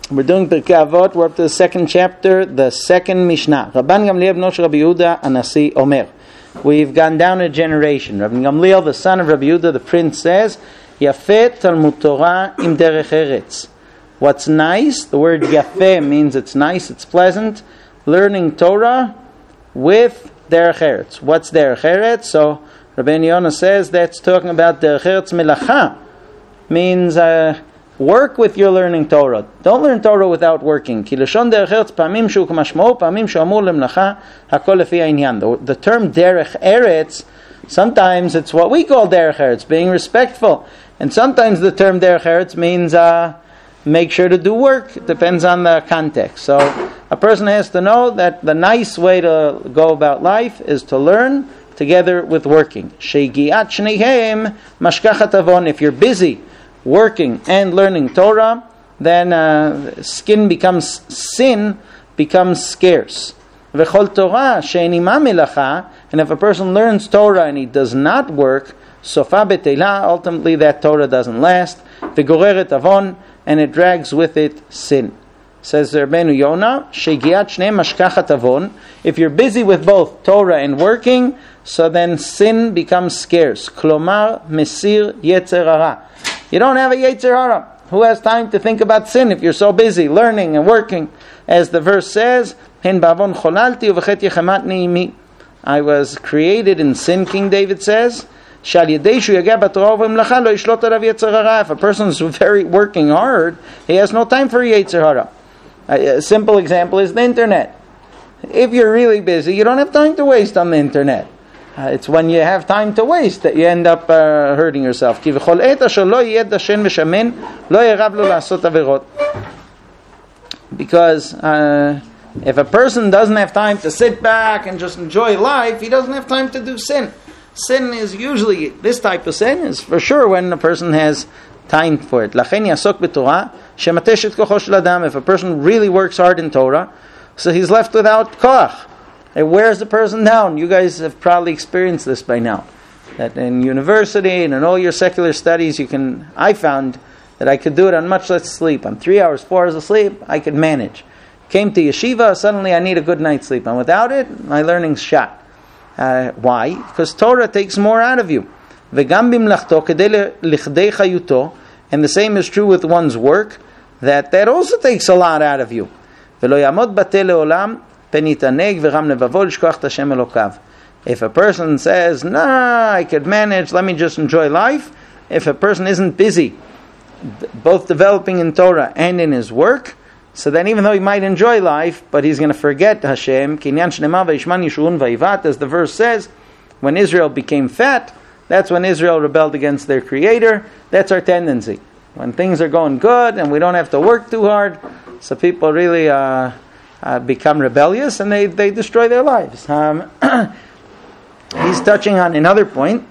We're doing Pirkei Avot. We're up to the second chapter, the second Mishnah. Rabban Gamliel bno shel Rabbi Yehuda Anasi Omer. We've gone down a generation. Rabban Gamliel, the son of Rabbi Yehuda, the prince, says, Yafeh Talmud Torah im derech eretz. What's nice? The word Yafeh means it's nice, it's pleasant. Learning Torah with derech eretz. What's derech eretz? So Rabbeinu Yonah says that's talking about derech eretz melacha. Means work with your learning Torah. Don't learn Torah without working. Ki lashon derech eretz pa'amim shu k'mashma'o pa'amim shu amur lemlacha hakol lefi ha'inyan. The term derech eretz, sometimes it's what we call derech eretz, being respectful, and sometimes the term derech eretz means make sure to do work. It depends on the context. So a person has to know that the nice way to go about life is to learn together with working. Sheigiat shnehem mashkachat avon. If you're busy working and learning Torah, then sin becomes scarce. V'chol Torah she'eini ma melacha. And if a person learns Torah and he does not work, sofa betela, ultimately that Torah doesn't last. V'goreret avon, and it drags with it sin. Says Rabbeinu Yonah, Shegiat Shnei Mashkachat Avon. If you're busy with both Torah and working, so then sin becomes scarce. Klomar Mesir Yetzer Hara. You don't have a Yetzer Hara. Who has time to think about sin if you're so busy learning and working? As the verse says, Hen Bavon Cholalti Uvechet Yechamatni Imi. I was created in sin, King David says. If a person is very working hard, he has no time for Yetzer Hara. A simple example is the internet. If you're really busy, you don't have time to waste on the internet. It's when you have time to waste that you end up hurting yourself. Because if a person doesn't have time to sit back and just enjoy life, he doesn't have time to do sin. Sin is usually, this type of sin is for sure when a person has time for it. If a person really works hard in Torah, so he's left without koach. It wears the person down. You guys have probably experienced this by now. That in university and in all your secular studies, I found that I could do it on much less sleep. On 3 hours, 4 hours of sleep, I could manage. Came to yeshiva, suddenly I need a good night's sleep. And without it, my learning's shot. Why? Because Torah takes more out of you. And the same is true with one's work, that also takes a lot out of you. If a person says, nah, I could manage, let me just enjoy life. If a person isn't busy, both developing in Torah and in his work, so then even though he might enjoy life, but he's going to forget Hashem. As the verse says, when Israel became fat, that's when Israel rebelled against their Creator. That's our tendency. When things are going good and we don't have to work too hard, so people really become rebellious and they destroy their lives. He's touching on another point.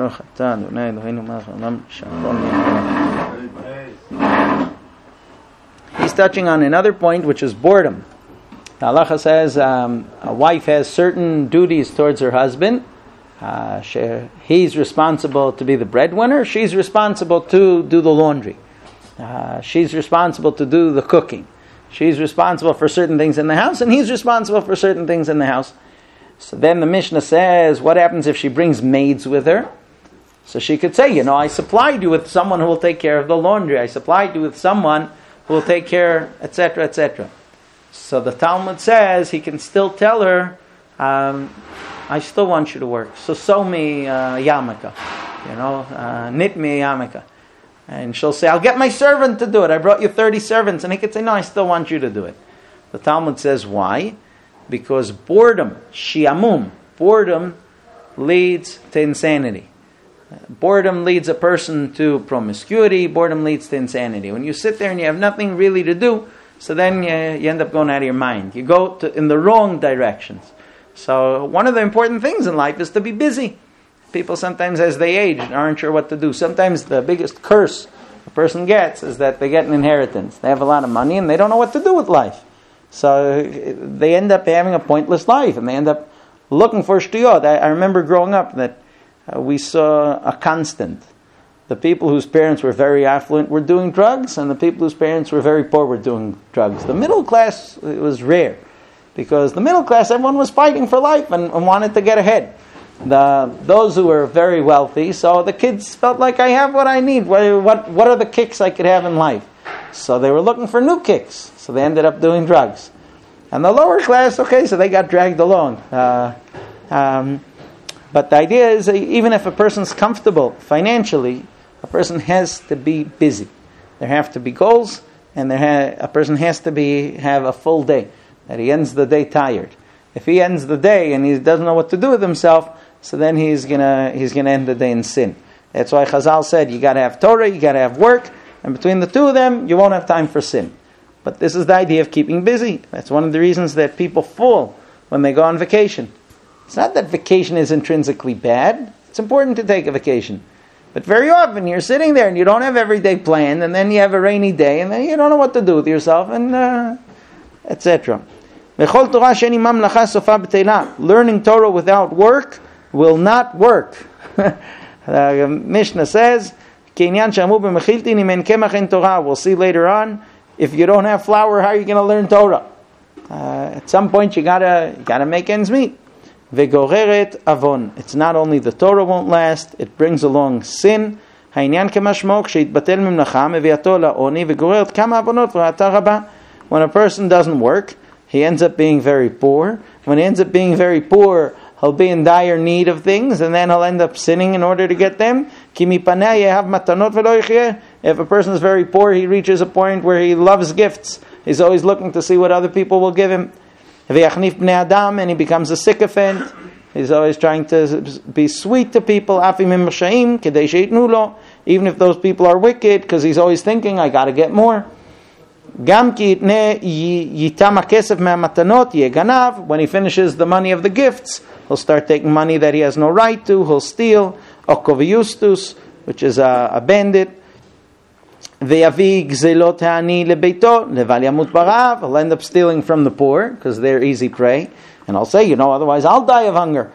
He's touching on another point, which is boredom. The halacha says a wife has certain duties towards her husband. He's responsible to be the breadwinner. She's responsible to do the laundry. She's responsible to do the cooking. She's responsible for certain things in the house, and he's responsible for certain things in the house. So then the Mishnah says, what happens if she brings maids with her? So she could say, I supplied you with someone who will take care of the laundry. I supplied you with someone who will take care, etc., etc. So the Talmud says he can still tell her, I still want you to work. So sew me yarmulke, knit me a yarmulke. And she'll say, I'll get my servant to do it. I brought you 30 servants. And he could say, no, I still want you to do it. The Talmud says, why? Because boredom, shiamum, boredom leads to insanity. Boredom leads a person to promiscuity. Boredom leads to insanity. When you sit there and you have nothing really to do, so then you end up going out of your mind. You go in the wrong directions. So one of the important things in life is to be busy. People sometimes as they age aren't sure what to do. Sometimes the biggest curse a person gets is that they get an inheritance. They have a lot of money and they don't know what to do with life. So they end up having a pointless life and they end up looking for shtuyot. I remember growing up that we saw a constant The people whose parents were very affluent were doing drugs, and the people whose parents were very poor were doing drugs. The middle class, it was rare, because the middle class, everyone was fighting for life and wanted to get ahead. Those who were very wealthy, so the kids felt like, I have what I need. What are the kicks I could have in life? So they were looking for new kicks, so they ended up doing drugs. And the lower class, okay, so they got dragged along. But the idea is, even if a person's comfortable financially, a person has to be busy. There have to be goals, and a person has to have a full day, that he ends the day tired. If he ends the day and he doesn't know what to do with himself, so then he's gonna end the day in sin. That's why Chazal said, you got to have Torah, you got to have work, and between the two of them, you won't have time for sin. But this is the idea of keeping busy. That's one of the reasons that people fall when they go on vacation. It's not that vacation is intrinsically bad. It's important to take a vacation. But very often you're sitting there and you don't have every day planned, and then you have a rainy day, and then you don't know what to do with yourself, and etc. Learning Torah without work will not work. Mishnah says, we'll see later on, if you don't have flour, how are you going to learn Torah? At some point you gotta make ends meet. Vegoreret avon. It's not only the Torah won't last, it brings along sin. When a person doesn't work, he ends up being very poor. When he ends up being very poor, he'll be in dire need of things, and then he'll end up sinning in order to get them. If a person is very poor, he reaches a point where he loves gifts. He's always looking to see what other people will give him. And he becomes a sycophant. He's always trying to be sweet to people, even if those people are wicked, because he's always thinking, I got to get more. When he finishes the money of the gifts, he'll start taking money that he has no right to. He'll steal, which is a bandit. He'll end up stealing from the poor, because they're easy prey. And I'll say, otherwise I'll die of hunger.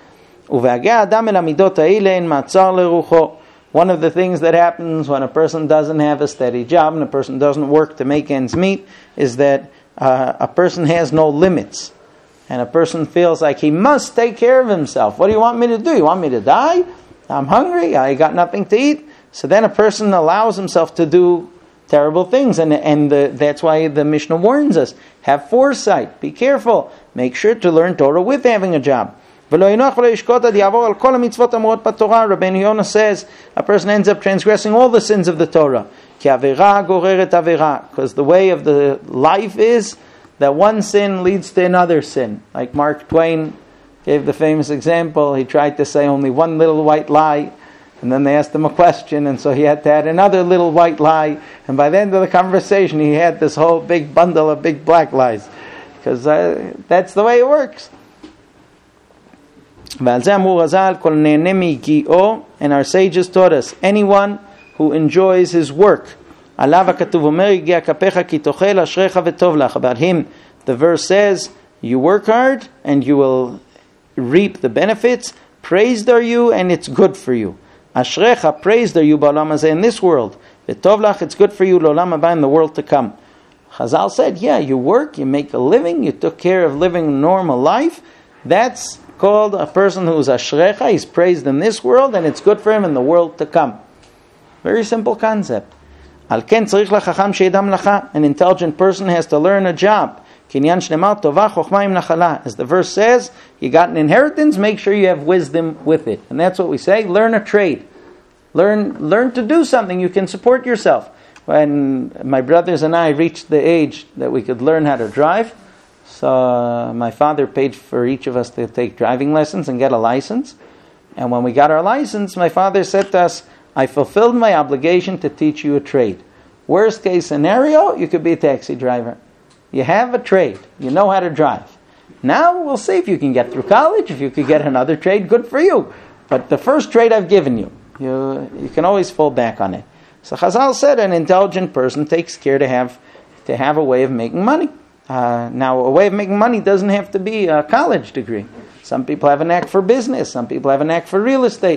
One of the things that happens when a person doesn't have a steady job and a person doesn't work to make ends meet is that a person has no limits. And a person feels like he must take care of himself. What do you want me to do? You want me to die? I'm hungry. I got nothing to eat. So then a person allows himself to do terrible things. And that's why the Mishnah warns us. Have foresight. Be careful. Make sure to learn Torah with having a job. Rabbeinu Yonah says a person ends up transgressing all the sins of the Torah. Because the way of the life is that one sin leads to another sin. Like Mark Twain gave the famous example. He tried to say only one little white lie, and then they asked him a question, and so he had to add another little white lie, and by the end of the conversation he had this whole big bundle of big black lies. Because that's the way it works. And our sages taught us, anyone who enjoys his work, about him, the verse says, you work hard and you will reap the benefits. Praised are you and it's good for you. Ashrecha, praised are you in this world. It's good for you in the world to come. Chazal said, you work, you make a living, you took care of living a normal life. That's called a person who is ashrecha. He's praised in this world and it's good for him in the world to come. Very simple concept. An intelligent person has to learn a job. As the verse says, you got an inheritance, make sure you have wisdom with it. And that's what we say, learn a trade. Learn to do something, you can support yourself. When my brothers and I reached the age that we could learn how to drive, so my father paid for each of us to take driving lessons and get a license. And when we got our license, my father said to us, I fulfilled my obligation to teach you a trade. Worst case scenario, you could be a taxi driver. You have a trade. You know how to drive. Now we'll see if you can get through college. If you could get another trade, good for you. But the first trade I've given you, you can always fall back on it. So Chazal said an intelligent person takes care to have a way of making money. Now, a way of making money doesn't have to be a college degree. Some people have a knack for business. Some people have a knack for real estate.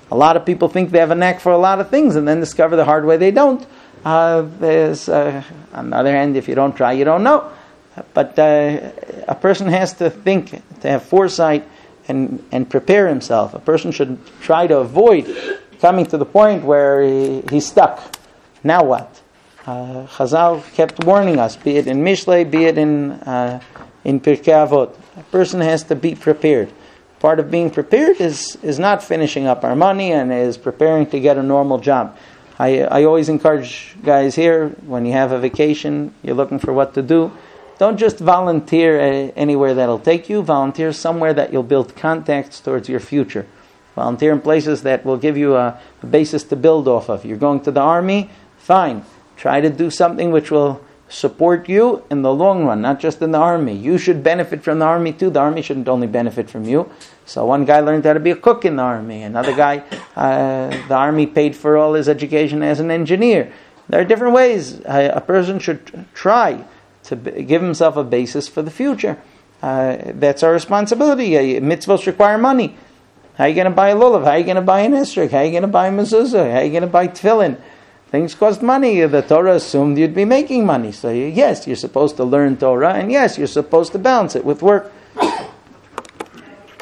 A lot of people think they have a knack for a lot of things and then discover the hard way they don't. On the other hand, if you don't try, you don't know. But a person has to think, to have foresight and prepare himself. A person should try to avoid coming to the point where he's stuck. Now what? Chazal kept warning us, be it in Mishlei, be it in Pirkei Avot. A person has to be prepared. Part of being prepared is not finishing up our money and is preparing to get a normal job. I always encourage guys here, when you have a vacation, you're looking for what to do, don't just volunteer anywhere that'll take you. Volunteer somewhere that you'll build contacts towards your future. Volunteer in places that will give you a basis to build off of. You're going to the army? Fine. Try to do something which will support you in the long run, not just in the army. You should benefit from the army too. The army shouldn't only benefit from you. So one guy learned how to be a cook in the army. Another guy, the army paid for all his education as an engineer. There are different ways. A person should try to give himself a basis for the future. That's our responsibility. Mitzvahs require money. How are you going to buy a lulav? How are you going to buy an esrog? How are you going to buy a mezuzah? How are you going to buy tefillin? Things cost money. The Torah assumed you'd be making money. So yes, you're supposed to learn Torah, and yes, you're supposed to balance it with work.